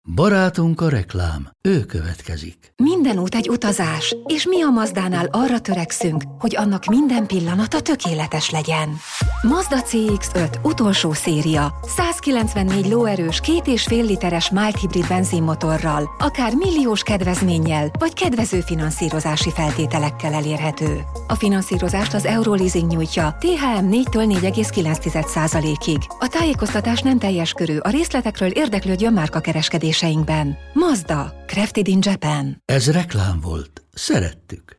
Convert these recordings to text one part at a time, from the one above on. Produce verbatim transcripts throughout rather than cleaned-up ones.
Barátunk a reklám, ő következik. Minden út egy utazás, és mi a Mazdánál arra törekszünk, hogy annak minden pillanata tökéletes legyen. Mazda cé iksz öt utolsó széria, százkilencvennégy lóerős, két és fél literes mild hibrid benzinmotorral, akár milliós kedvezménnyel, vagy kedvező finanszírozási feltételekkel elérhető. A finanszírozást az Euroleasing nyújtja, té há em négytől négy egész kilenc százalékig. A tájékoztatás nem teljes körű, a részletekről érdeklődjön márkakereskedéseinkben. Mazda, crafted in Japan. Ez reklám volt. Szerettük.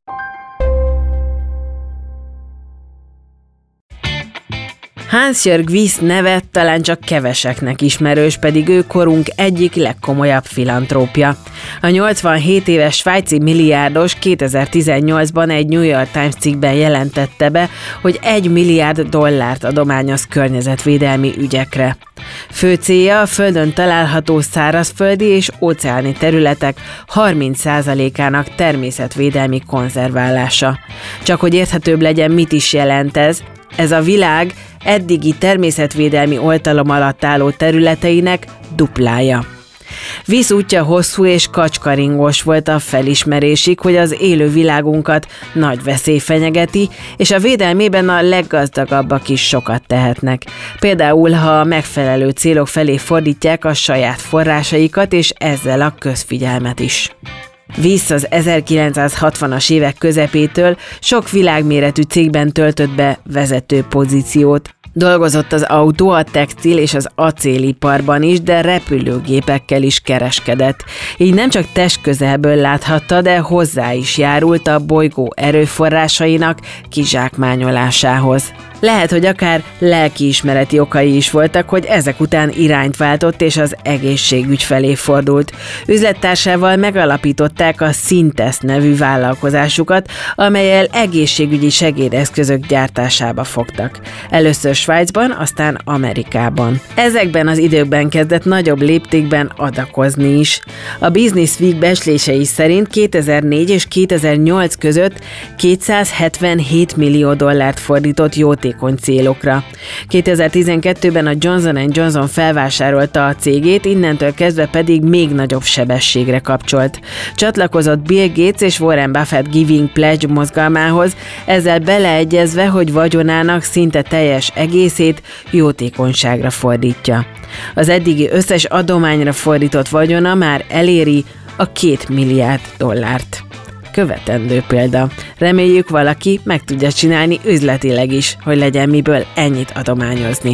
Hans-Jörg Wyss neve talán csak keveseknek ismerős, pedig ő korunk egyik legkomolyabb filantrópja. A nyolcvanhét éves svájci milliárdos kétezer-tizennyolcban egy New York Times cikkben jelentette be, hogy egy milliárd dollárt adományoz környezetvédelmi ügyekre. Fő célja a Földön található szárazföldi és óceáni területek harminc százalékának természetvédelmi konzerválása. Csak hogy érthetőbb legyen, mit is jelent ez, ez a világ eddigi természetvédelmi oltalom alatt álló területeinek duplája. Wyss útja hosszú és kacskaringós volt a felismerésig, hogy az élő világunkat nagy veszély fenyegeti, és a védelmében a leggazdagabbak is sokat tehetnek. Például, ha a megfelelő célok felé fordítják a saját forrásaikat, és ezzel a közfigyelmet is. Wyss az ezerkilencszázhatvanas évek közepétől sok világméretű cégben töltött be vezető pozíciót. Dolgozott az autó, a textil és az acéliparban is, de repülőgépekkel is kereskedett. Így nem csak testközelből láthatta, de hozzá is járult a bolygó erőforrásainak kizsákmányolásához. Lehet, hogy akár lelkiismereti okai is voltak, hogy ezek után irányt váltott és az egészségügy felé fordult. Üzlettársával megalapították a Synthes nevű vállalkozásukat, amellyel egészségügyi segédeszközök gyártásába fogtak. Először Svájcban, aztán Amerikában. Ezekben az időkben kezdett nagyobb léptékben adakozni is. A Business Week becslései szerint kétezer-négy és kétezer-nyolc között kétszázhetvenhét millió dollárt fordított jótékony célokra. kétezer-tizenkettőben a Johnson and Johnson felvásárolta a cégét, innentől kezdve pedig még nagyobb sebességre kapcsolt. Csatlakozott Bill Gates és Warren Buffett Giving Pledge mozgalmához, ezzel beleegyezve, hogy vagyonának szinte teljes egészét jótékonyságra fordítja. Az eddigi összes adományra fordított vagyona már eléri a két milliárd dollárt. Követendő példa. Reméljük, valaki meg tudja csinálni üzletileg is, hogy legyen miből ennyit adományozni.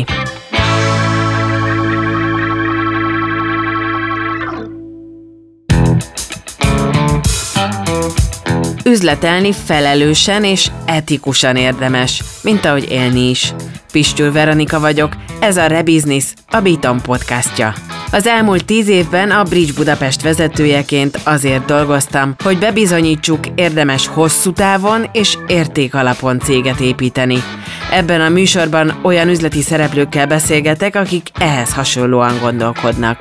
Üzletelni felelősen és etikusan érdemes, mint ahogy élni is. Pistyúr Veronika vagyok, ez a Rebusiness, a Biton podcastja. Az elmúlt tíz évben a Bridge Budapest vezetőjeként azért dolgoztam, hogy bebizonyítsuk, érdemes hosszú távon és értékalapon céget építeni. Ebben a műsorban olyan üzleti szereplőkkel beszélgetek, akik ehhez hasonlóan gondolkodnak.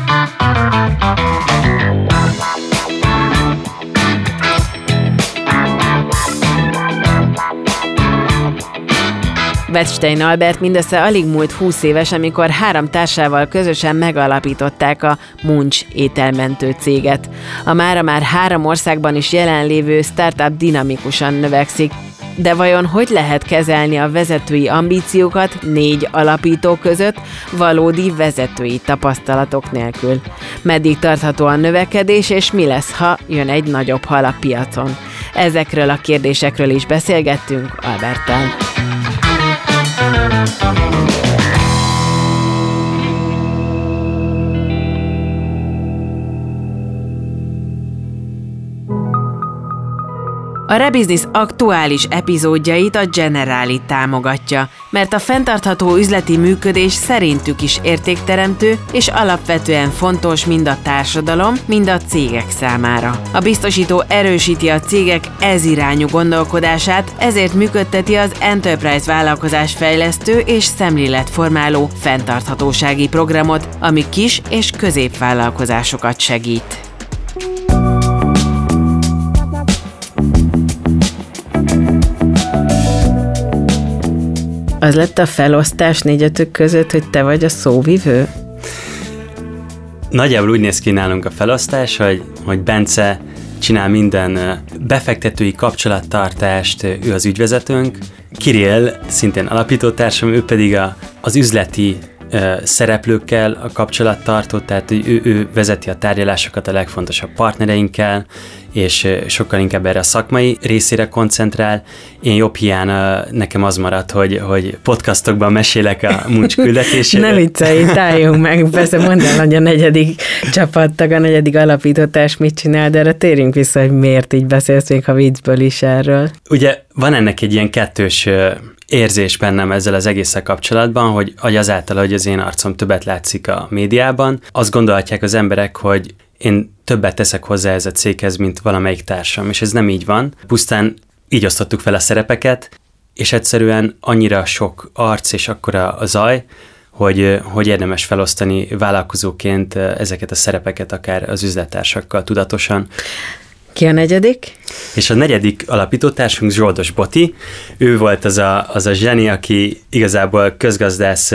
Wettstein Albert mindössze alig múlt húsz éves, amikor három társával közösen megalapították a Munch ételmentő céget. A mára már három országban is jelenlévő startup dinamikusan növekszik. De vajon hogy lehet kezelni a vezetői ambíciókat négy alapító között valódi vezetői tapasztalatok nélkül? Meddig tartható a növekedés, és mi lesz, ha jön egy nagyobb hal a piacon? Ezekről a kérdésekről is beszélgettünk Alberttel. A Rebusiness aktuális epizódjait a Generali támogatja, mert a fenntartható üzleti működés szerintük is értékteremtő és alapvetően fontos mind a társadalom, mind a cégek számára. A biztosító erősíti a cégek ezirányú gondolkodását, ezért működteti az Enterprise vállalkozásfejlesztő és szemléletformáló fenntarthatósági programot, ami kis- és középvállalkozásokat segít. Az lett a felosztás négyötök között, hogy te vagy a szóvivő? Nagyjából úgy néz ki nálunk a felosztás, hogy, hogy Bence csinál minden befektetői kapcsolattartást, ő az ügyvezetőnk. Kirill, szintén alapítótársam, ő pedig a, az üzleti uh, szereplőkkel a kapcsolattartó, tehát ő, ő vezeti a tárgyalásokat a legfontosabb partnereinkkel, és sokkal inkább erre a szakmai részére koncentrál. Én jobb hiány nekem az maradt, hogy, hogy podcastokban mesélek a Muncs küldetéséről. Ne viccelj, álljunk meg, persze mondd el, hogy a negyedik csapattag, a negyedik alapítótárs mit csinál, de erre térjünk vissza, hogy miért így beszélsz még a viccből is erről. Ugye van ennek egy ilyen kettős érzés bennem ezzel az egésszel kapcsolatban, hogy, hogy azáltal, hogy az én arcom többet látszik a médiában, azt gondolhatják az emberek, hogy én többet teszek hozzá ez a céghez, mint valamelyik társam, és ez nem így van. Pusztán így osztottuk fel a szerepeket, és egyszerűen annyira sok arc és akkora a zaj, hogy, hogy érdemes felosztani vállalkozóként ezeket a szerepeket akár az üzlettársakkal tudatosan. Ki a negyedik? És a negyedik alapítótársunk Zsoldos Boti, ő volt az a, az a zseni, aki igazából közgazdász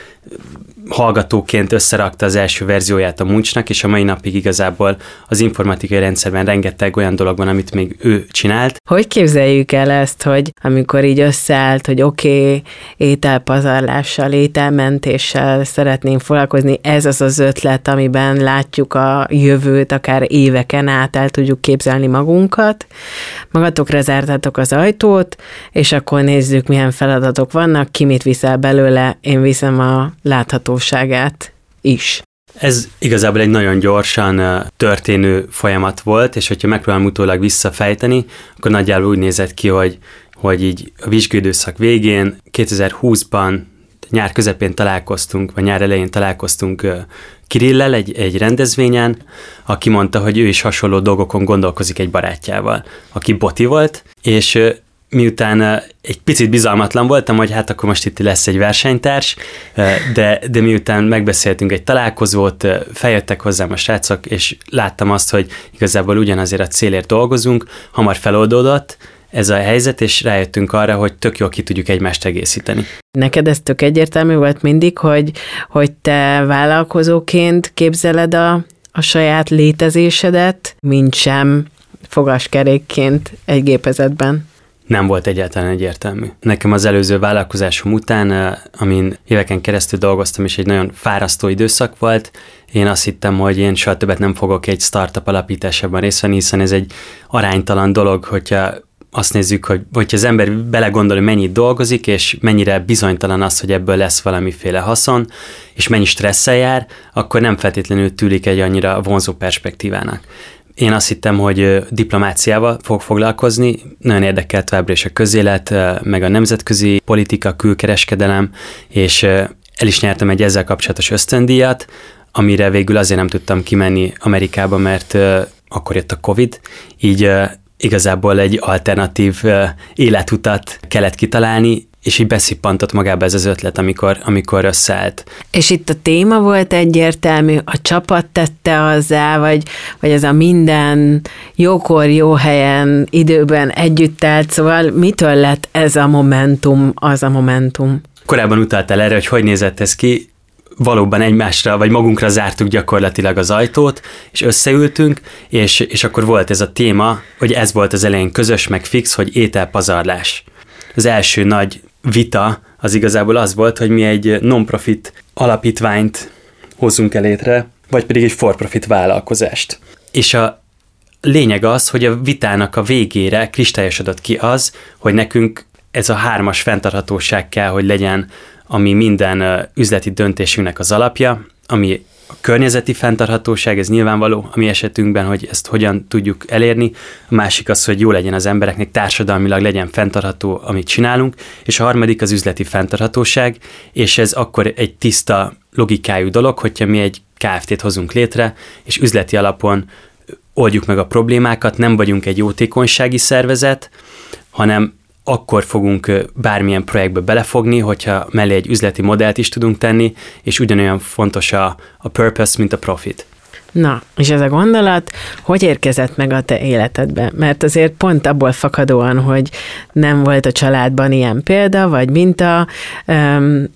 hallgatóként összerakta az első verzióját a Muncsnak, és a mai napig igazából az informatikai rendszerben rengeteg olyan dolog van, amit még ő csinált. Hogy képzeljük el ezt, hogy amikor így összeállt, hogy oké, okay, ételpazarlással, ételmentéssel szeretnénk foglalkozni, ez az az ötlet, amiben látjuk a jövőt, akár éveken át el tudjuk képzelni magunkat. Magatokra zártátok az ajtót, és akkor nézzük, milyen feladatok vannak, ki mit viszel belőle, én viszem a láthatóságát is. Ez igazából egy nagyon gyorsan történő folyamat volt, és hogyha megpróbálom utólag visszafejteni, akkor nagyjából úgy nézett ki, hogy, hogy így a vizsgaidőszak végén, kétezer-húszban, nyár közepén találkoztunk, vagy nyár elején találkoztunk Kirillel egy, egy rendezvényen, aki mondta, hogy ő is hasonló dolgokon gondolkozik egy barátjával, aki Boti volt, és miután egy picit bizalmatlan voltam, hogy hát akkor most itt lesz egy versenytárs, de, de miután megbeszéltünk egy találkozót, feljöttek hozzám a srácok, és láttam azt, hogy igazából ugyanazért a célért dolgozunk, hamar feloldódott ez a helyzet, és rájöttünk arra, hogy tök jól ki tudjuk egymást egészíteni. Neked ez tök egyértelmű volt mindig, hogy, hogy te vállalkozóként képzeled a, a saját létezésedet, mint sem fogaskerékként egy gépezetben? Nem volt egyáltalán egyértelmű. Nekem az előző vállalkozásom után, amin éveken keresztül dolgoztam, és egy nagyon fárasztó időszak volt, én azt hittem, hogy én soha többet nem fogok egy startup alapításában részt venni, hiszen ez egy aránytalan dolog, hogyha azt nézzük, hogy hogyha az ember belegondol, hogy mennyit dolgozik, és mennyire bizonytalan az, hogy ebből lesz valamiféle haszon, és mennyi stresszel jár, akkor nem feltétlenül tűlik egy annyira vonzó perspektívának. Én azt hittem, hogy diplomáciával fog foglalkozni, nagyon érdekelt továbbra is a közélet, meg a nemzetközi politika, külkereskedelem, és el is nyertem egy ezzel kapcsolatos ösztöndíjat, amire végül azért nem tudtam kimenni Amerikába, mert akkor jött a Covid, így igazából egy alternatív életutat kellett kitalálni, és így beszippantott magába ez az ötlet, amikor, amikor összeállt. És itt a téma volt egyértelmű, a csapat tette azzá, vagy, vagy ez a minden jókor, jó helyen, időben együtt állt, szóval mitől lett ez a momentum, az a momentum? Korábban utaltál erre, hogy hogy nézett ez ki, valóban egymásra, vagy magunkra zártuk gyakorlatilag az ajtót, és összeültünk, és, és akkor volt ez a téma, hogy ez volt az elején közös, meg fix, hogy ételpazarlás. Az első nagy vita az igazából az volt, hogy mi egy non-profit alapítványt hozzunk el létre, vagy pedig egy for-profit vállalkozást. És a lényeg az, hogy a vitának a végére kristályosodott ki az, hogy nekünk ez a hármas fenntarthatóság kell, hogy legyen, ami minden üzleti döntésünknek az alapja, ami a környezeti fenntarthatóság, ez nyilvánvaló a mi esetünkben, hogy ezt hogyan tudjuk elérni. A másik az, hogy jó legyen az embereknek, társadalmilag legyen fenntartható, amit csinálunk, és a harmadik az üzleti fenntarthatóság, és ez akkor egy tiszta logikájú dolog, hogyha mi egy ká ef té-t hozunk létre, és üzleti alapon oldjuk meg a problémákat, nem vagyunk egy jótékonysági szervezet, hanem akkor fogunk bármilyen projektbe belefogni, hogyha mellé egy üzleti modellt is tudunk tenni, és ugyanolyan fontos a, a purpose, mint a profit. Na, és ez a gondolat hogy érkezett meg a te életedbe? Mert azért pont abból fakadóan, hogy nem volt a családban ilyen példa, vagy minta, um,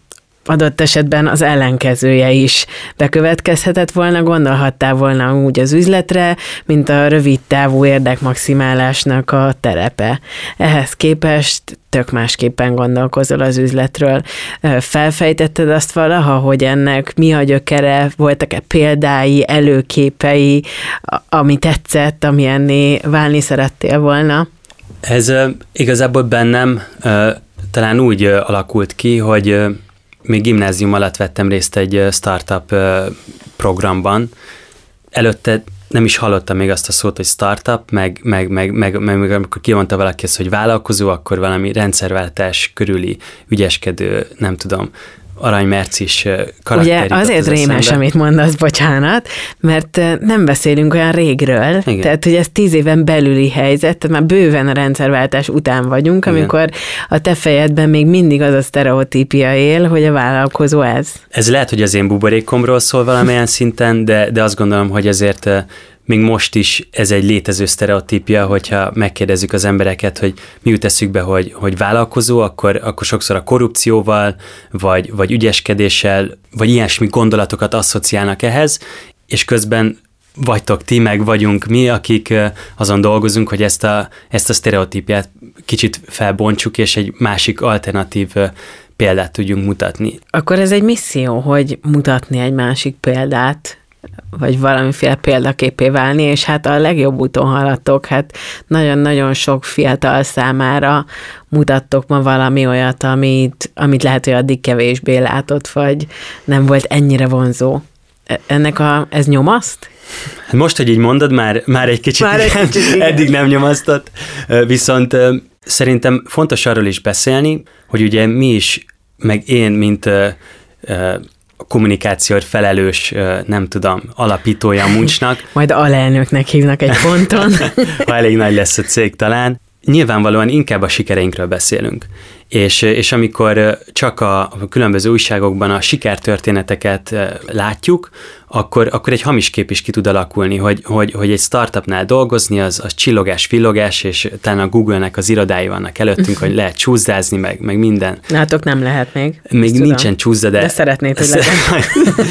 adott esetben az ellenkezője is bekövetkezhetett volna, gondolhattál volna úgy az üzletre, mint a rövid távú érdekmaximálásnak a terepe. Ehhez képest tök másképpen gondolkozol az üzletről. Felfejtetted azt valaha, hogy ennek mi a gyökere, voltak-e példái, előképei, ami tetszett, ami enné válni szerettél volna? Ez uh, igazából bennem uh, talán úgy uh, alakult ki, hogy uh, még gimnázium alatt vettem részt egy uh, startup uh, programban. Előtte nem is hallottam még azt a szót, hogy startup, meg, meg, meg, meg, meg, meg amikor kimondta valaki ezt, hogy vállalkozó, akkor valami rendszerváltás körüli ügyeskedő, nem tudom, aranymercis karakter. Ugye azért az rémes, eszembe. Amit mondasz, bocsánat, mert nem beszélünk olyan régről, igen. Tehát, hogy ez tíz éven belüli helyzet, tehát már bőven a rendszerváltás után vagyunk, igen. Amikor a te fejedben még mindig az a sztereotípia él, hogy a vállalkozó ez. Ez lehet, hogy az én buborékomról szól valamilyen szinten, de, de azt gondolom, hogy azért még most is ez egy létező sztereotípia, hogyha megkérdezzük az embereket, hogy mi jut eszükbe, hogy, hogy vállalkozó, akkor, akkor sokszor a korrupcióval, vagy, vagy ügyeskedéssel, vagy ilyesmi gondolatokat asszociálnak ehhez, és közben vagytok ti, meg vagyunk mi, akik azon dolgozunk, hogy ezt a, ezt a sztereotípiát kicsit felbontsuk, és egy másik alternatív példát tudjunk mutatni. Akkor ez egy misszió, hogy mutatni egy másik példát, vagy valamiféle példaképé válni, és hát a legjobb úton haladtok, hát nagyon-nagyon sok fiatal számára mutattok ma valami olyat, amit, amit lehet, hogy addig kevésbé látott, vagy nem volt ennyire vonzó. Ennek a, ez nyomaszt? Most, hogy így mondod, már, már egy kicsit, már egy kicsit igen. Eddig nem nyomasztott, viszont szerintem fontos arról is beszélni, hogy ugye mi is, meg én, mint a kommunikációért felelős, nem tudom, alapítója a Muncsnak. Majd alelnöknek hívnak egy ponton. Ha elég nagy lesz a cég talán. Nyilvánvalóan inkább a sikereinkről beszélünk. És, és amikor csak a, a különböző újságokban a sikertörténeteket látjuk, akkor, akkor egy hamis kép is ki tud alakulni, hogy, hogy, hogy egy startupnál dolgozni, az, az csillogás, villogás, és talán a Google-nek az irodái vannak előttünk, hogy lehet csúszdázni, meg, meg minden. Látok, nem lehet még. Még tudom. Nincsen csúszda, de... De szeretnéd, hogy legyen.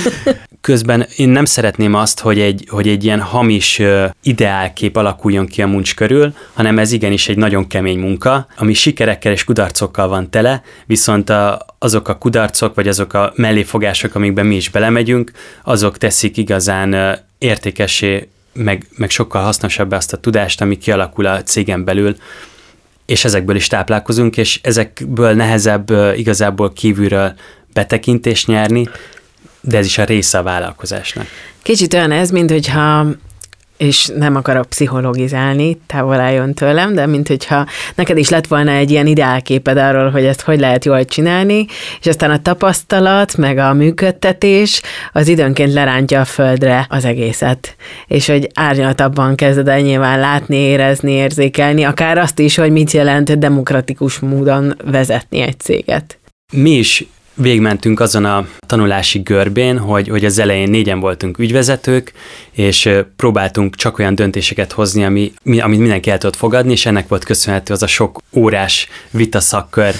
Közben én nem szeretném azt, hogy egy, hogy egy ilyen hamis ideálkép alakuljon ki a Muncs körül, hanem ez igenis egy nagyon kemény munka, ami sikerekkel és kudarcokkal van tele, viszont a, azok a kudarcok, vagy azok a melléfogások, amikben mi is belemegyünk, azok teszik igazán értékessé, meg, meg sokkal hasznosabbá azt a tudást, ami kialakul a cégen belül, és ezekből is táplálkozunk, és ezekből nehezebb igazából kívülről betekintést nyerni, de ez is a része a vállalkozásnak. Kicsit olyan ez, mint hogyha, és nem akarok pszichologizálni, távol álljon tőlem, de mint hogyha neked is lett volna egy ilyen ideálképed arról, hogy ezt hogy lehet jól csinálni, és aztán a tapasztalat, meg a működtetés az időnként lerántja a földre az egészet. És hogy árnyaltabban kezded el nyilván látni, érezni, érzékelni, akár azt is, hogy mit jelent demokratikus módon vezetni egy céget. Mi is végigmentünk azon a tanulási görbén, hogy, hogy az elején négyen voltunk ügyvezetők, és próbáltunk csak olyan döntéseket hozni, ami, amit mindenki el tudott fogadni, és ennek volt köszönhető az a sok órás vitaszakkör.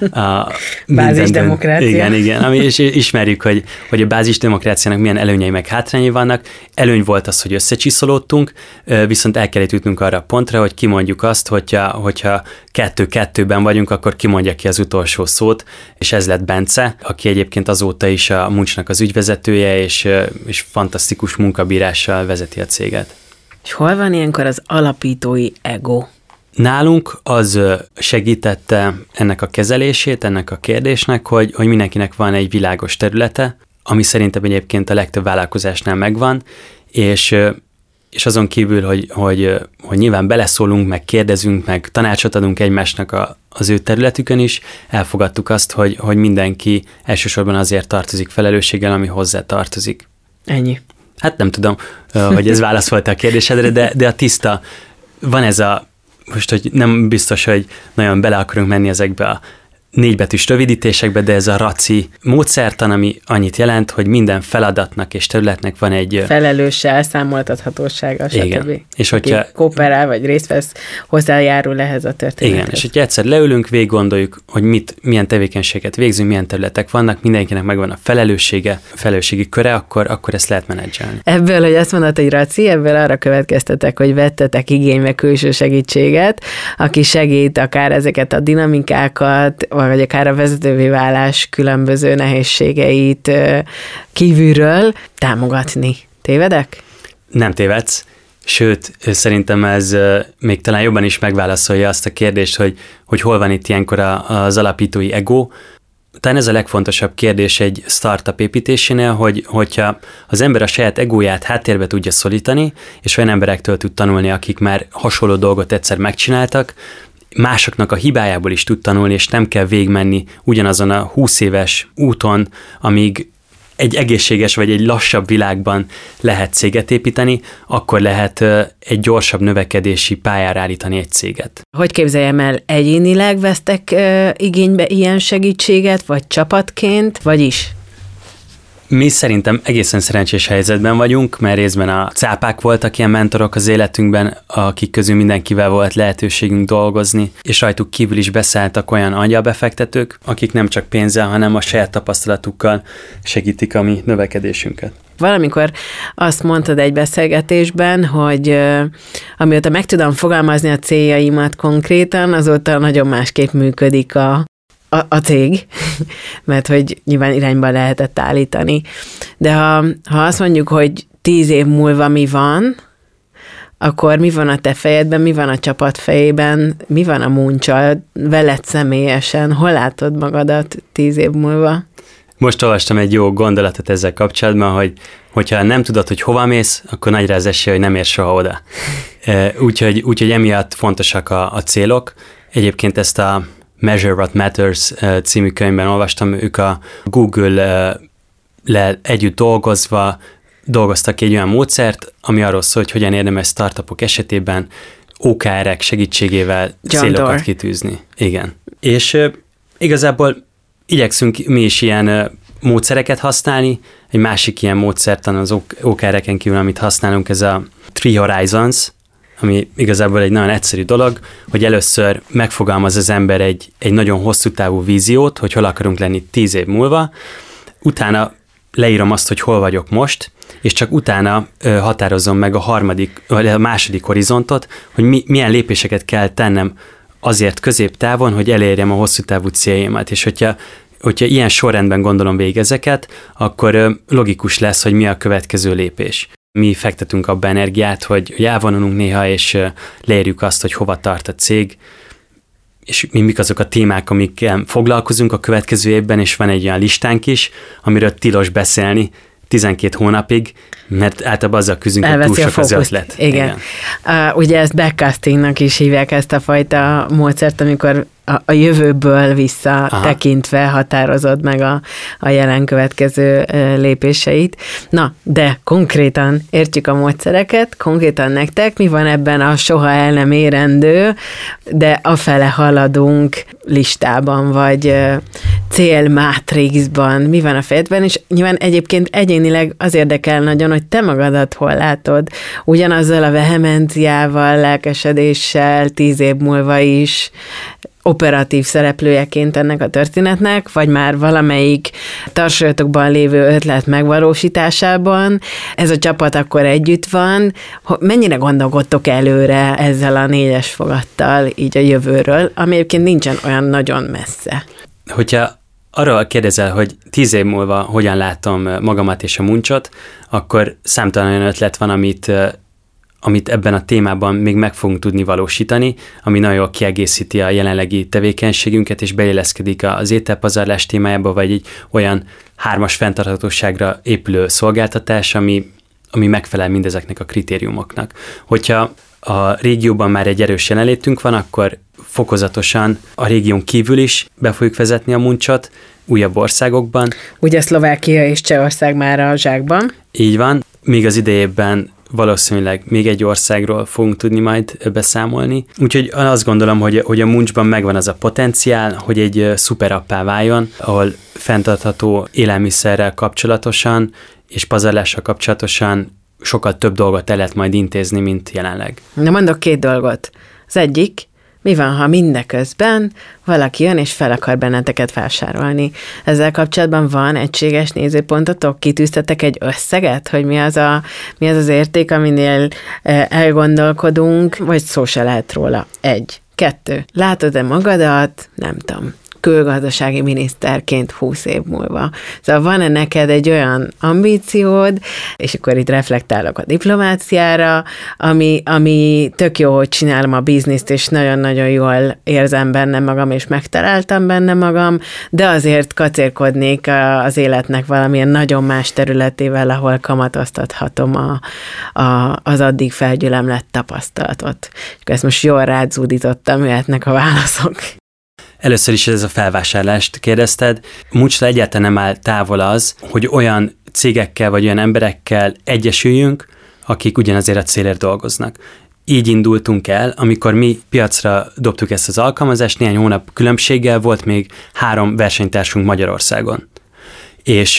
Bázisdemokrácia. Igen, igen. Ami, és ismerjük, hogy, hogy a bázisdemokráciának milyen előnyei meg hátrányai vannak. Előny volt az, hogy összecsiszolódtunk, viszont el kellett jutnunk arra a pontra, hogy kimondjuk azt, hogyha, hogyha kettő-kettőben vagyunk, akkor kimondja ki az utolsó szót, és ez lett Bence, aki egyébként azóta is a Muncsnak az ügyvezetője, és, és fantasztikus munkabírással vezeti a céget. És hol van ilyenkor az alapítói ego? Nálunk az segítette ennek a kezelését, ennek a kérdésnek, hogy, hogy mindenkinek van egy világos területe, ami szerintem egyébként a legtöbb vállalkozásnál megvan, és és azon kívül, hogy, hogy, hogy nyilván beleszólunk, meg kérdezünk, meg tanácsot adunk egymásnak a, az ő területükön is, elfogadtuk azt, hogy, hogy mindenki elsősorban azért tartozik felelősséggel, ami hozzá tartozik. Ennyi. Hát nem tudom, hogy ez válasz volt a kérdésedre, de, de a tiszta, van ez a, most, hogy nem biztos, hogy nagyon bele akarunk menni ezekbe a négybetűs rövidítésekbe, de ez a raci módszertan, ami annyit jelent, hogy minden feladatnak és területnek van egy... Felelőse, elszámoltathatósága, stb. Igen. És hogyha... kooperál, vagy részt vesz, hozzájárul ehhez a történethez. Igen, és hogyha egyszer leülünk, végig gondoljuk, hogy mit, milyen tevékenységet végzünk, milyen területek vannak, mindenkinek megvan a felelőssége, a felelősségi köre, akkor, akkor ezt lehet menedzselni. Ebből, hogy azt mondod, hogy raci, ebből arra következtetek, hogy vettetek igénybe külső segítséget, aki segít akár ezeket a dinamikákat, vagy akár a vezetővé válás különböző nehézségeit kívülről támogatni. Tévedek? Nem tévedsz. Sőt, szerintem ez még talán jobban is megválaszolja azt a kérdést, hogy, hogy hol van itt ilyenkor az alapítói ego. Talán ez a legfontosabb kérdés egy startup építésénél, hogy, hogyha az ember a saját egóját háttérbe tudja szorítani, és olyan emberektől tud tanulni, akik már hasonló dolgot egyszer megcsináltak, másoknak a hibájából is tud tanulni, és nem kell végigmenni ugyanazon a húsz éves úton, amíg egy egészséges vagy egy lassabb világban lehet céget építeni, akkor lehet egy gyorsabb növekedési pályára állítani egy céget. Hogy képzeljem el, egyénileg vesztek uh, igénybe ilyen segítséget, vagy csapatként, vagyis? Mi szerintem egészen szerencsés helyzetben vagyunk, mert részben a cápák voltak ilyen mentorok az életünkben, akik közül mindenkivel volt lehetőségünk dolgozni, és rajtuk kívül is beszálltak olyan angyalbefektetők, akik nem csak pénzzel, hanem a saját tapasztalatukkal segítik a mi növekedésünket. Valamikor azt mondtad egy beszélgetésben, hogy uh, amióta meg tudom fogalmazni a céljaimat konkrétan, azóta nagyon másképp működik a A, a cég, mert hogy nyilván irányba lehetett állítani. De ha, ha azt mondjuk, hogy tíz év múlva mi van, akkor mi van a te fejedben, mi van a csapat fejében, mi van a Muncsal veled személyesen, hol látod magadat tíz év múlva? Most olvastam egy jó gondolatot ezzel kapcsolatban, hogy hogyha nem tudod, hogy hova mész, akkor nagy rá az esély, hogy nem érsz soha oda. Úgyhogy, úgyhogy emiatt fontosak a, a célok. Egyébként ezt a Measure What Matters című könyvben olvastam, ők a Google-lel együtt dolgozva dolgoztak egy olyan módszert, ami arról szól, hogy hogyan érdemes startupok esetében ó ká er-ek segítségével John célokat Doerr. kitűzni. Igen. És uh, igazából igyekszünk mi is ilyen uh, módszereket használni. Egy másik ilyen módszertan az ó ká er-eken kívül, amit használunk, ez a Three Horizons, ami igazából egy nagyon egyszerű dolog, hogy először megfogalmaz az ember egy, egy nagyon hosszú távú víziót, hogy hol akarunk lenni tíz év múlva, utána leírom azt, hogy hol vagyok most, és csak utána ö, határozom meg a harmadik, vagy a második horizontot, hogy mi, milyen lépéseket kell tennem azért középtávon, hogy elérjem a hosszú távú céljaimat. És hogyha, hogyha ilyen sorrendben gondolom végig ezeket, akkor ö, logikus lesz, hogy mi a következő lépés. Mi fektetünk abba energiát, hogy, hogy elvonulunk néha, és leérjük azt, hogy hova tart a cég, és mi mik azok a témák, amikkel foglalkozunk a következő évben, és van egy olyan listánk is, amiről tilos beszélni tizenkét hónapig, mert általában azzal küzdünk, hogy túl sok az ötlet. Igen. Igen. Uh, ugye ezt backcastingnak is hívják ezt a fajta módszert, amikor a, a jövőből visszatekintve határozod meg a, a jelen következő lépéseit. Na, de konkrétan értjük a módszereket, konkrétan nektek mi van ebben a soha el nem érendő, de afele haladunk listában, vagy célmátrixban, mi van a fejedben, és nyilván egyébként egyénileg az érdekel nagyon, hogy te magadat hol látod, ugyanazzal a vehemenciával, lelkesedéssel, tíz év múlva is operatív szereplőjeként ennek a történetnek, vagy már valamelyik társadalmatokban lévő ötlet megvalósításában. Ez a csapat akkor együtt van. Mennyire gondolkodtok előre ezzel a négyes fogattal így a jövőről, ami egyébként nincsen olyan nagyon messze? Hogyha arról kérdezel, hogy tíz év múlva hogyan látom magamat és a Muncsot, akkor számtalan olyan ötlet van, amit amit ebben a témában még meg fogunk tudni valósítani, ami nagyon jól kiegészíti a jelenlegi tevékenységünket, és beilleszkedik az ételpazarlás témájába, vagy egy olyan hármas fenntarthatóságra épülő szolgáltatás, ami, ami megfelel mindezeknek a kritériumoknak. Hogyha a régióban már egy erős jelenlétünk van, akkor fokozatosan a régión kívül is be fogjuk vezetni a Muncsot, újabb országokban. Ugye Szlovákia és Csehország már a zsákban. Így van. Még az idejében valószínűleg még egy országról fogunk tudni majd beszámolni. Úgyhogy azt gondolom, hogy, hogy a Muncsban megvan az a potenciál, hogy egy szuperappá váljon, ahol fenntartható élelmiszerrel kapcsolatosan és pazarlással kapcsolatosan sokkal több dolgot el lehet majd intézni, mint jelenleg. Na mondok két dolgot. Az egyik, mi van, ha mindeközben valaki jön és fel akar benneteket vásárolni? Ezzel kapcsolatban van egységes nézőpontotok? Kitűztetek egy összeget, hogy mi az, a, mi az az érték, aminél elgondolkodunk, vagy szó se lehet róla? Egy. Kettő. Látod-e magadat, nem tudom, külgazdasági miniszterként húsz év múlva. Szóval van-e neked egy olyan ambíciód, és akkor itt reflektálok a diplomáciára, ami, ami tök jó, hogy csinálom a bizniszt, és nagyon-nagyon jól érzem benne magam, és megtaláltam benne magam, de azért kacérkodnék az életnek valamilyen nagyon más területével, ahol kamatoztathatom a, a, az addig felgyülemlett tapasztalatot. És ezt most jól rádzúdítottam, jöhetnek a válaszok. Először is ez a felvásárlást kérdezted. Muncsra egyáltalán nem áll távol az, hogy olyan cégekkel vagy olyan emberekkel egyesüljünk, akik ugyanazért a célért dolgoznak. Így indultunk el, amikor mi piacra dobtuk ezt az alkalmazást, néhány hónap különbséggel volt még három versenytársunk Magyarországon. És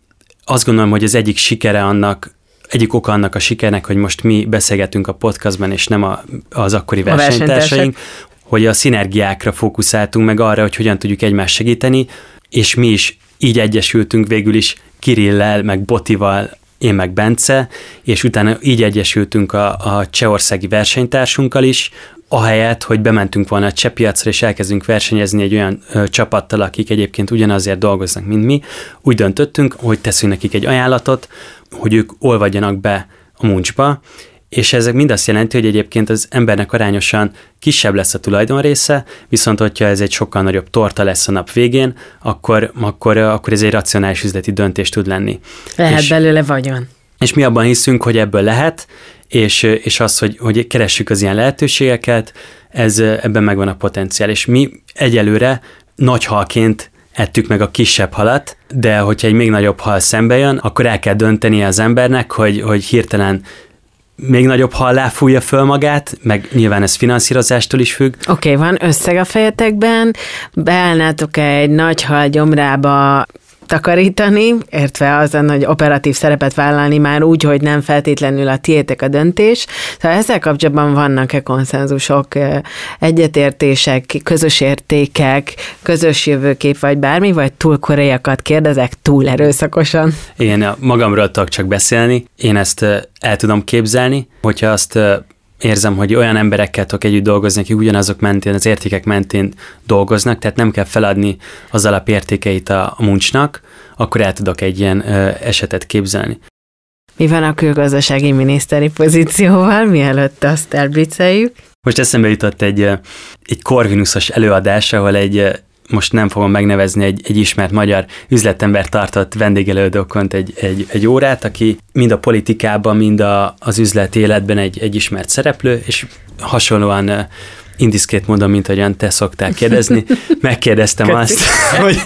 azt gondolom, hogy az egyik sikere annak, egyik oka annak a sikernek, hogy most mi beszélgetünk a podcastban, és nem a, az akkori versenytársaink, hogy a szinergiákra fókuszáltunk meg arra, hogy hogyan tudjuk egymást segíteni, és mi is így egyesültünk végül is Kirillel, meg Botival, én meg Bence, és utána így egyesültünk a, a csehországi versenytársunkkal is, ahelyett, hogy bementünk volna a cseh piacra, és elkezdünk versenyezni egy olyan ö, csapattal, akik egyébként ugyanazért dolgoznak, mint mi. Úgy döntöttünk, hogy teszünk nekik egy ajánlatot, hogy ők olvadjanak be a Muncsba, és ezek mind azt jelenti, hogy egyébként az embernek arányosan kisebb lesz a tulajdonrésze, viszont hogyha ez egy sokkal nagyobb torta lesz a nap végén, akkor, akkor, akkor ez egy racionális üzleti döntés tud lenni. Lehet és, belőle vagyon. És mi abban hiszünk, hogy ebből lehet, és, és az, hogy, hogy keressük az ilyen lehetőségeket, ez, ebben megvan a potenciál. És mi egyelőre nagy halként ettük meg a kisebb halat, de hogyha egy még nagyobb hal szembe jön, akkor el kell döntenie az embernek, hogy, hogy hirtelen még nagyobb hallá fújja föl magát, meg nyilván ez finanszírozástól is függ. Oké, okay, van összeg a fejetekben, beállnátok egy nagy hal gyomrába takarítani, értve azon, hogy operatív szerepet vállalni már úgy, hogy nem feltétlenül a tiétek a döntés. Szóval ezzel kapcsolatban vannak-e konszenzusok, egyetértések, közös értékek, közös jövőkép, vagy bármi, vagy túl koreaiakat kérdezek túl erőszakosan? Én magamról tudok csak beszélni, én ezt el tudom képzelni, hogyha azt érzem, hogy olyan emberekkel tudok együtt dolgozni, akik ugyanazok mentén, az értékek mentén dolgoznak, tehát nem kell feladni az alapértékeit a, a Muncsnak, akkor el tudok egy ilyen ö, esetet képzelni. Mi van a külgazdasági miniszteri pozícióval, mielőtt azt elblitzeljük? Most eszembe jutott egy, egy Corvinusos előadás, ahol egy, most nem fogom megnevezni, egy, egy ismert magyar üzletember tartott vendégelődőkont egy, egy, egy órát, aki mind a politikában, mind a, az üzleti életben egy, egy ismert szereplő, és hasonlóan uh, indiszkrét módon, mint ahogyan te szoktál kérdezni, megkérdeztem azt, hogy,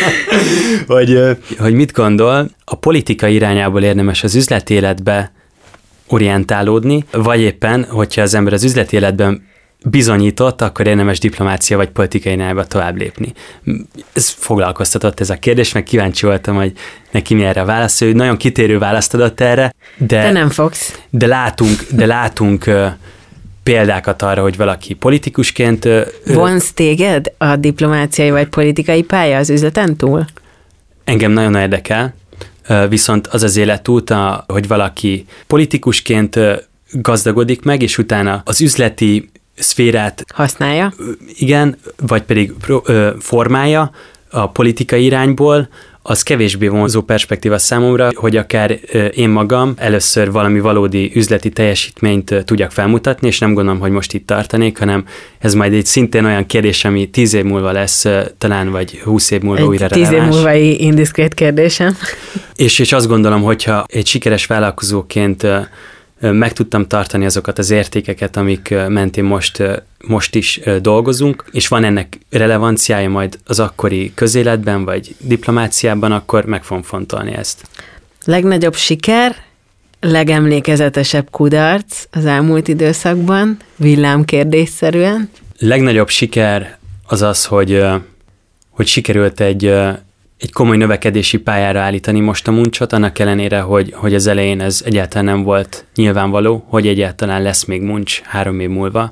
hogy, hogy mit gondol, a politika irányából érdemes az üzleti életbe orientálódni, vagy éppen, hogyha az ember az üzleti életben bizonyított, akkor érdemes diplomácia vagy politikai irányba tovább lépni. Ez foglalkoztatott ez a kérdés, meg kíváncsi voltam, hogy neki mi erre a válasz. Ő nagyon kitérő választ adott erre, de, de nem fogsz. De látunk, de látunk uh, példákat arra, hogy valaki politikusként... Uh, Vonz téged a diplomáciai vagy politikai pálya az üzleten túl? Engem nagyon érdekel, uh, viszont az az életút, a, hogy valaki politikusként uh, gazdagodik meg, és utána az üzleti szférát használja, igen, vagy pedig ö, formálja a politikai irányból, az kevésbé vonzó perspektíva számomra, hogy akár ö, én magam először valami valódi üzleti teljesítményt ö, tudjak felmutatni, és nem gondolom, hogy most itt tartanék, hanem ez majd egy szintén olyan kérdés, ami tíz év múlva lesz ö, talán, vagy húsz év múlva egy újra releváns. Tíz év múlvai indiszkrét kérdésem. És, és azt gondolom, hogyha egy sikeres vállalkozóként ö, meg tudtam tartani azokat az értékeket, amik mentén most, most is dolgozunk, és van ennek relevanciája majd az akkori közéletben, vagy diplomáciában, akkor meg fogom fontolni ezt. Legnagyobb siker legemlékezetesebb kudarc az elmúlt időszakban, villámkérdésszerűen? Legnagyobb siker az az, hogy, hogy sikerült egy, egy komoly növekedési pályára állítani most a Muncsot, annak ellenére, hogy, hogy az elején ez egyáltalán nem volt nyilvánvaló, hogy egyáltalán lesz még Muncs három év múlva,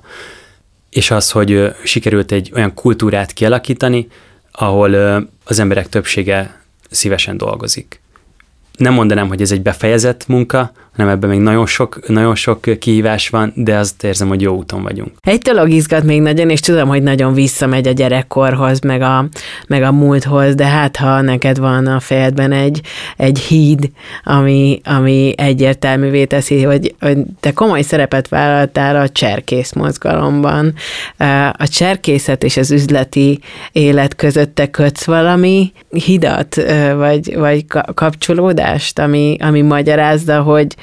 és az, hogy sikerült egy olyan kultúrát kialakítani, ahol az emberek többsége szívesen dolgozik. Nem mondanám, hogy ez egy befejezett munka, hanem ebben még nagyon sok, nagyon sok kihívás van, de azt érzem, hogy jó úton vagyunk. Egy dolog izgat még nagyon, és tudom, hogy nagyon visszamegy a gyerekkorhoz, meg a, meg a múlthoz, de hát ha neked van a fejedben egy, egy híd, ami, ami egyértelművé teszi, hogy, hogy te komoly szerepet vállaltál a cserkész mozgalomban. A cserkészet és az üzleti élet között te kötsz valami hidat, vagy, vagy kapcsolódást, ami, ami magyarázza, hogy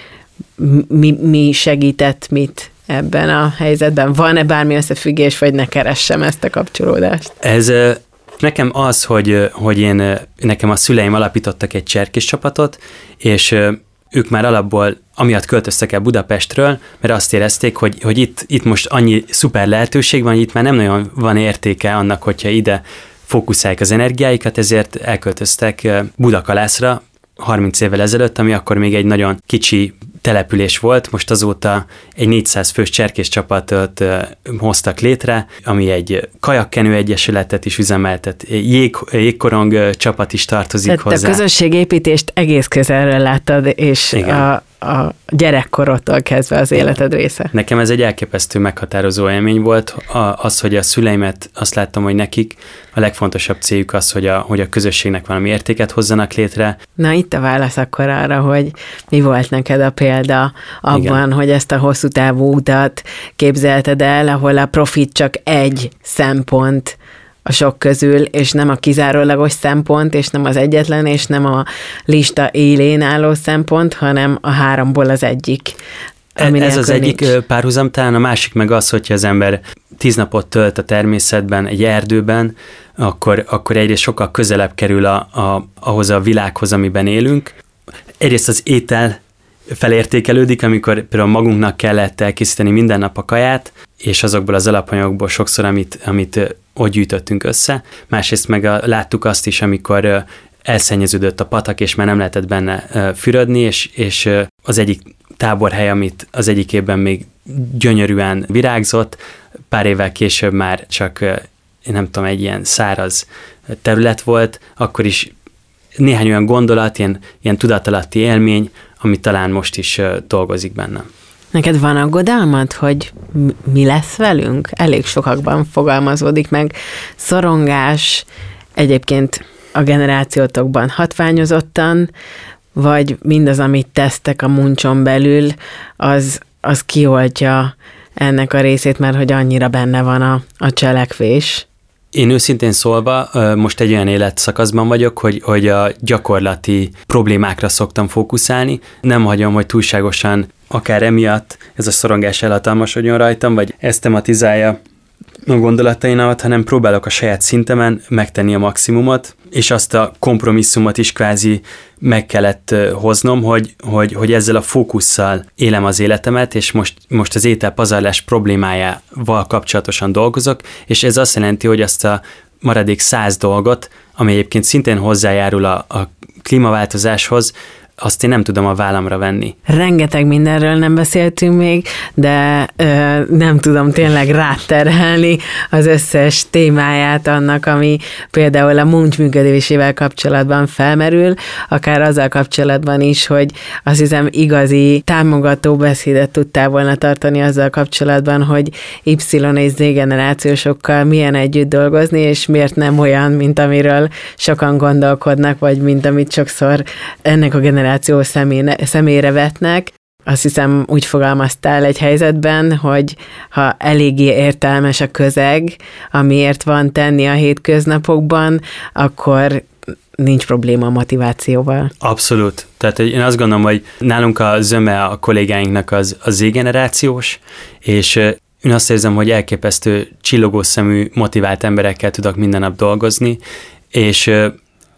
Mi, mi segített mit ebben a helyzetben? Van-e bármi összefüggés, vagy ne keressem ezt a kapcsolódást? Ez nekem az, hogy, hogy én, nekem a szüleim alapítottak egy cserkész csapatot, és ők már alapból amiatt költöztek el Budapestről, mert azt érezték, hogy, hogy itt, itt most annyi szuper lehetőség van, hogy itt már nem nagyon van értéke annak, hogyha ide fókuszálják az energiáikat, ezért elköltöztek Budakalászra harminc évvel ezelőtt, ami akkor még egy nagyon kicsi település volt, most azóta egy négyszáz fős cserkész csapatot hoztak létre, ami egy kajakkenő egyesületet is üzemeltet, jég, jégkorong csapat is tartozik Tehát hozzá. A közösségépítést egész közelről láttad, és a, a gyerekkorodtól kezdve az életed része. Nekem ez egy elképesztő meghatározó élmény volt, az, hogy a szüleimet, azt láttam, hogy nekik a legfontosabb céljuk az, hogy a, hogy a közösségnek valami értéket hozzanak létre. Na itt a válasz akkor arra, hogy mi volt neked a példa abban, igen, hogy ezt a hosszú távú utat képzelted el, ahol a profit csak egy szempont a sok közül, és nem a kizárólagos szempont, és nem az egyetlen, és nem a lista élén álló szempont, hanem a háromból az egyik. Ez az egyik nincs. Párhuzam, talán a másik meg az, hogyha az ember tíz napot tölt a természetben, egy erdőben, akkor, akkor egyrészt sokkal közelebb kerül a, a, ahhoz a világhoz, amiben élünk. Egyrészt az étel felértékelődik, amikor például magunknak kellett elkészíteni minden nap a kaját, és azokból az alapanyagokból sokszor, amit, amit ott gyűjtöttünk össze. Másrészt meg a, láttuk azt is, amikor elszennyeződött a patak, és már nem lehetett benne fürödni, és, és az egyik táborhely, amit az egyik évben még gyönyörűen virágzott, pár évvel később már csak, én nem tudom, egy ilyen száraz terület volt, akkor is néhány olyan gondolat, ilyen, ilyen tudatalatti élmény, ami talán most is dolgozik bennem. Neked van aggodalmad, hogy mi lesz velünk? Elég sokakban fogalmazódik meg. Szorongás, egyébként a generációtokban hatványozottan, vagy mindaz, amit tesztek a Muncson belül, az, az kioltja ennek a részét, mert hogy annyira benne van a, a cselekvés. Én őszintén szólva most egy olyan életszakaszban vagyok, hogy, hogy a gyakorlati problémákra szoktam fókuszálni. Nem hagyom, hogy túlságosan akár emiatt ez a szorongás elhatalmasodjon rajtam, vagy ezt tematizálja a gondolatainat, hanem próbálok a saját szintemen megtenni a maximumot, és azt a kompromisszumot is kvázi meg kellett hoznom, hogy, hogy, hogy ezzel a fókusszal élem az életemet, és most, most az ételpazarlás problémájával kapcsolatosan dolgozok, és ez azt jelenti, hogy azt a maradék száz dolgot, ami egyébként szintén hozzájárul a, a klímaváltozáshoz, azt én nem tudom a vállamra venni. Rengeteg mindenről nem beszéltünk még, de ö, nem tudom tényleg ráterhelni az összes témáját annak, ami például a Muncs működésével kapcsolatban felmerül, akár azzal kapcsolatban is, hogy azt hiszem igazi támogató beszédet tudtál volna tartani azzal kapcsolatban, hogy Y és Z generációsokkal milyen együtt dolgozni, és miért nem olyan, mint amiről sokan gondolkodnak, vagy mint amit sokszor ennek a generáció személyre vetnek. Azt hiszem, úgy fogalmaztál egy helyzetben, hogy ha eléggé értelmes a közeg, amiért van tenni a hétköznapokban, akkor nincs probléma a motivációval. Abszolút. Tehát én azt gondolom, hogy nálunk a zöme a kollégáinknak az a Z-generációs, és én azt érzem, hogy elképesztő csillogó szemű, motivált emberekkel tudok minden nap dolgozni, és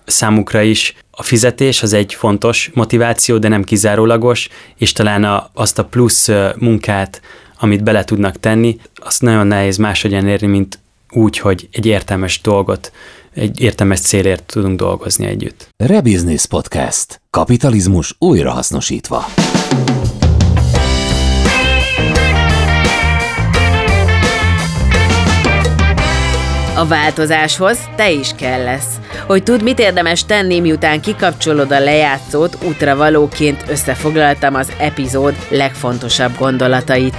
számukra is a fizetés az egy fontos motiváció, de nem kizárólagos, és talán a, azt a plusz munkát, amit bele tudnak tenni, azt nagyon nehéz máshogyan érni, mint úgy, hogy egy értelmes dolgot, egy értelmes célért tudunk dolgozni együtt. Rebusiness Podcast. Kapitalizmus újrahasznosítva. A változáshoz te is kell lesz. Hogy tudd, mit érdemes tenni, miután kikapcsolod a lejátszót, útra valóként összefoglaltam az epizód legfontosabb gondolatait.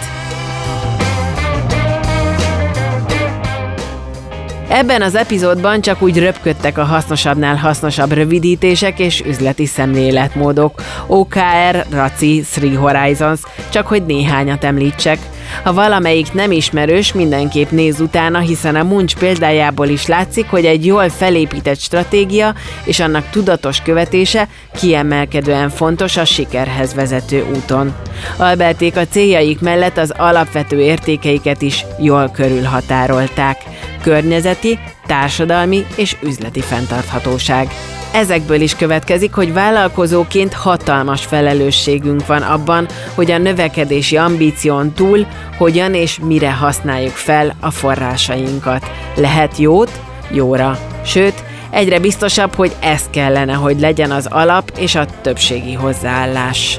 Ebben az epizódban csak úgy röpködtek a hasznosabbnál hasznosabb rövidítések és üzleti szemléletmódok. o ká er, Raci, Three Horizons, csak hogy néhányat említsek. Ha valamelyik nem ismerős, mindenképp nézz utána, hiszen a Munch példájából is látszik, hogy egy jól felépített stratégia és annak tudatos követése kiemelkedően fontos a sikerhez vezető úton. Alberték a céljaik mellett az alapvető értékeiket is jól körülhatárolták. Környezeti, társadalmi és üzleti fenntarthatóság. Ezekből is következik, hogy vállalkozóként hatalmas felelősségünk van abban, hogy a növekedési ambíción túl hogyan és mire használjuk fel a forrásainkat. Lehet jót, jóra. Sőt, egyre biztosabb, hogy ez kellene, hogy legyen az alap és a többségi hozzáállás.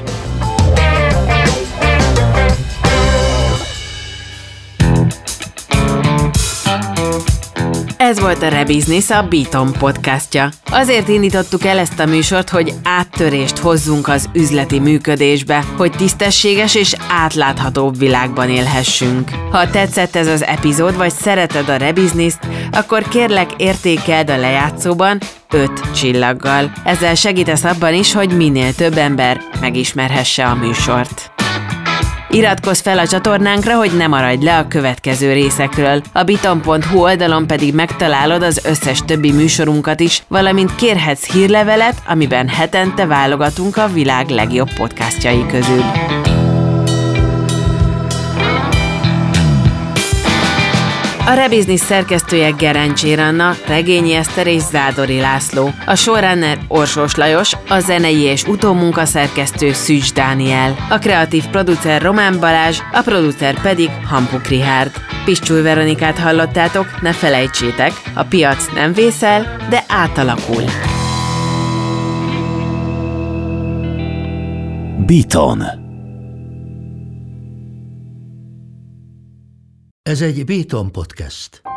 Ez volt a Rebusiness, a Beaton podcastja. Azért indítottuk el ezt a műsort, hogy áttörést hozzunk az üzleti működésbe, hogy tisztességes és átláthatóbb világban élhessünk. Ha tetszett ez az epizód, vagy szereted a Rebusiness-t, akkor kérlek értékeld a lejátszóban öt csillaggal. Ezzel segítesz abban is, hogy minél több ember megismerhesse a műsort. Iratkozz fel a csatornánkra, hogy ne maradj le a következő részekről. A biton pont hu oldalon pedig megtalálod az összes többi műsorunkat is, valamint kérhetsz hírlevelet, amiben hetente válogatunk a világ legjobb podcastjai közül. A Rebusiness szerkesztője Gerencsér Anna, Regényi Eszter és Zádori László. A showrunner Orsós Lajos, a zenei és utómunkaszerkesztő Szűcs Dániel. A kreatív producer Román Balázs, a producer pedig Hampuk Richárd. Piscsúj Veronikát hallottátok, ne felejtsétek, a piac nem vészel, de átalakul. Beaton. Ez egy Beaton Podcast.